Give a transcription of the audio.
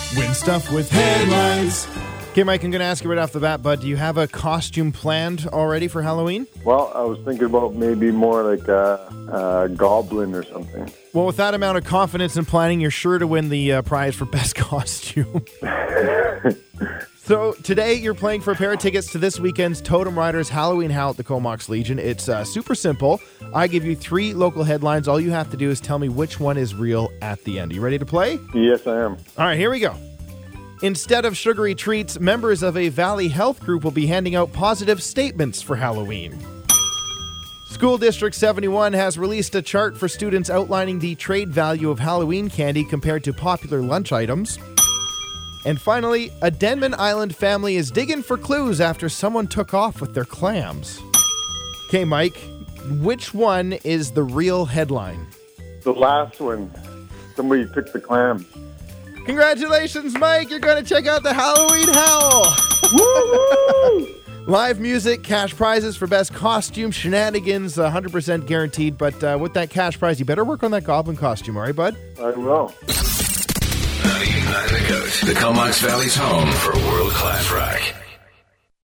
Win stuff with headlines. Okay, Mike, I'm going to ask you right off the bat, bud. Do you have a costume planned already for Halloween? Well, I was thinking about maybe more like a goblin or something. Well, with that amount of confidence in planning, you're sure to win the prize for best costume. So today you're playing for a pair of tickets to this weekend's Totem Riders Halloween Howl at the Comox Legion. It's super simple. I give you 3 local headlines. All you have to do is tell me which one is real at the end. Are you ready to play? Yes, I am. All right, here we go. Instead of sugary treats, members of a Valley Health group will be handing out positive statements for Halloween. School District 71 has released a chart for students outlining the trade value of Halloween candy compared to popular lunch items. And finally, a Denman Island family is digging for clues after someone took off with their clams. Okay, Mike, which one is the real headline? The last one. Somebody took the clams. Congratulations, Mike! You're going to check out the Halloween Howl! Woo-hoo! Live music, cash prizes for best costume, shenanigans, 100% guaranteed. But with that cash prize, you better work on that goblin costume, all right, bud? I will. 98.9 The Comox Valley's home for world-class rock.